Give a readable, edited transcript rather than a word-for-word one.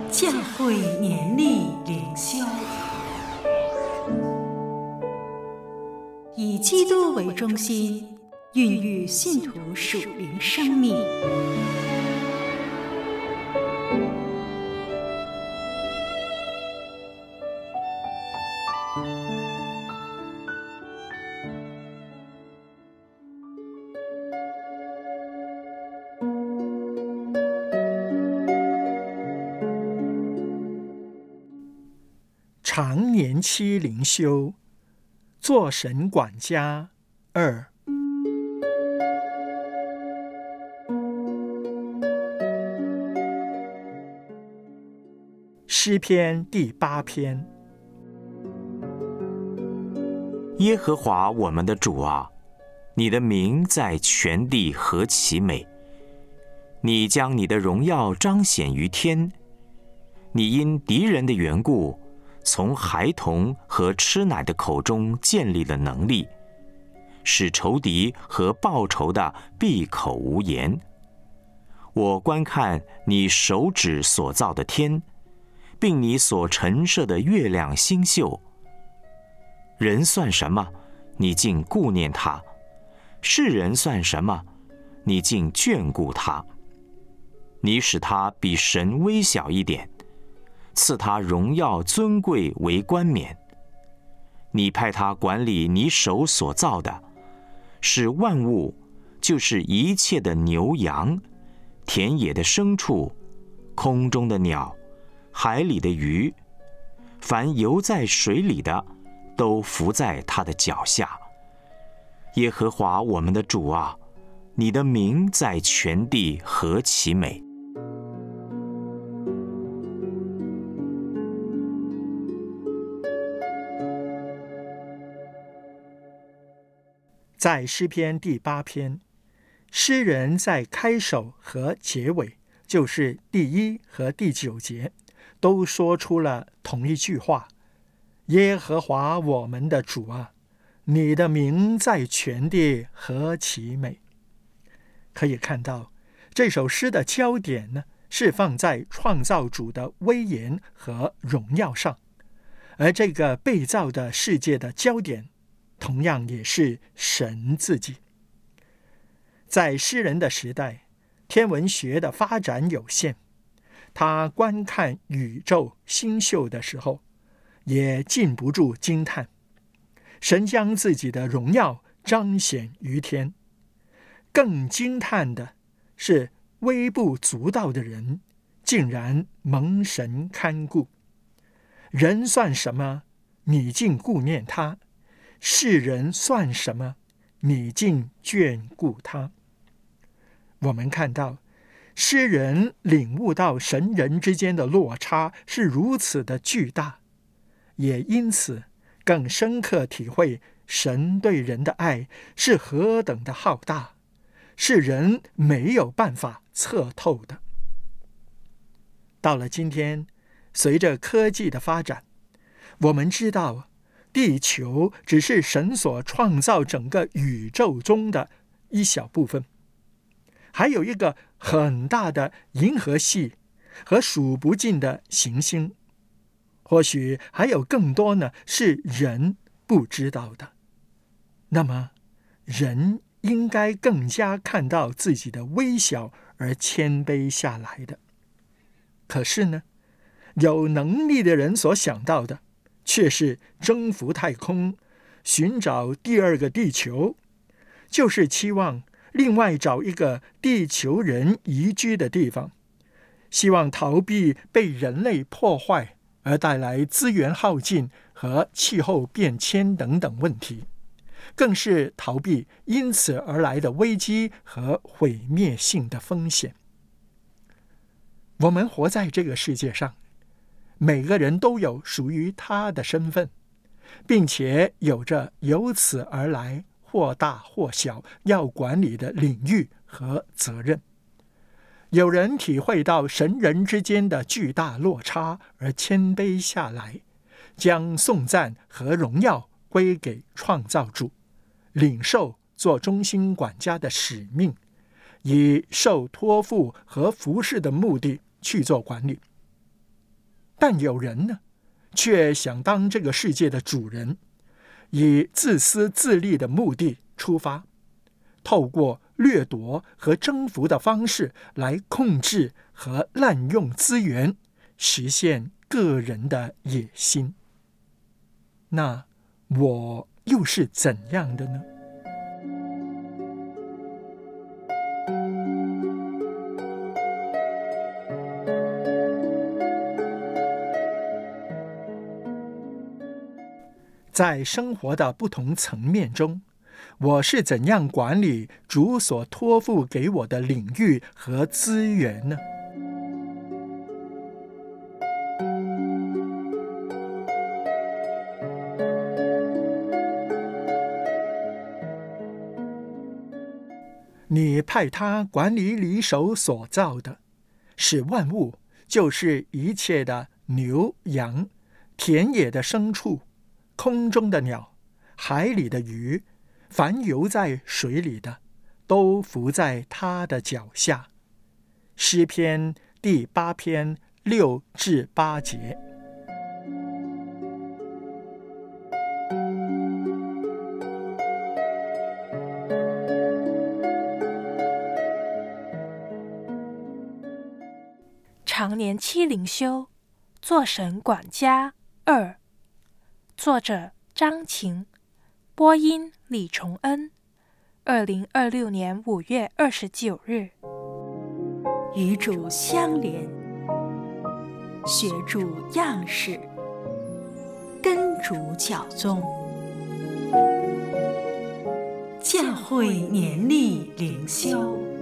教会年历灵修，以基督为中心，孕育信徒属灵生命。 常年期灵修，做神管家2。诗篇第8篇。 耶和华我们的主啊，你的名在全地何其美！你将你的荣耀彰显于天，你因敌人的缘故，从孩童和吃奶的口中建立了能力，使仇敌和报仇的闭口无言。我观看你手指所造的天，并你所陈设的月亮星宿。人算什么，你竟顾念他；世人算什么，你竟眷顾他。你使他比神微小一点，赐他荣耀尊贵为冠冕。你派他管理你手所造的，使万物，就是一切的牛羊、田野的牲畜、空中的鸟、海里的鱼，凡游在水里的，都伏在他的脚下。耶和华我们的主啊，你的名在全地何其美！ 在诗篇第8篇，诗人在开首和结尾，就是第1和第9节，都说出了同一句话：耶和华我们的主啊，你的名在全地何其美！可以看到，这首诗的焦点呢，是放在创造主的威严和荣耀上，而这个被造的世界的焦点，同样也是神自己。在诗人的时代，天文学的发展有限，他观看宇宙星宿的时候，也禁不住惊叹，神将自己的荣耀彰显于天。更惊叹的是，微不足道的人竟然蒙神看顾。人算什么，你竟顾念他；世人算什么，你竟眷顾他。我们看到诗人领悟到神人之间的落差是如此的巨大，也因此更深刻体会神对人的爱是何等的浩大，是人没有办法测透的。到了今天，随着科技的发展，我们知道地球只是神所创造整个宇宙中的一小部分，还有一个很大的银河系和数不尽的行星，或许还有更多呢，是人不知道的。那么，人应该更加看到自己的微小而谦卑下来的。可是呢，有能力的人所想到的，却是征服太空，寻找第2个地球，就是期望另外找一个地球人宜居的地方，希望逃避被人类破坏而带来资源耗尽和气候变迁等等问题，更是逃避因此而来的危机和毁灭性的风险。我们活在这个世界上，每个人都有属于他的身份，并且有着由此而来或大或小要管理的领域和责任。有人体会到神人之间的巨大落差而谦卑下来，将颂赞和荣耀归给创造主，领受做中心管家的使命，以受托付和服侍的目的去做管理。 但有人呢，却想当这个世界的主人，以自私自利的目的出发，透过掠夺和征服的方式来控制和滥用资源，实现个人的野心。那我又是怎样的呢？在生活的不同层面中，我是怎样管理主所托付给我的领域和资源呢？你派他管理你手所造的，使万物，就是一切的牛羊、田野的牲畜、空中的鸟、海里的鱼，凡游在水里的，都伏在他的脚下。诗篇第8篇6至8节。 常年期灵修，做神管家2，作者张晴，播音李崇恩，2026年5月29日。 与主相连，学主样式，跟主教宗，教会年历灵修。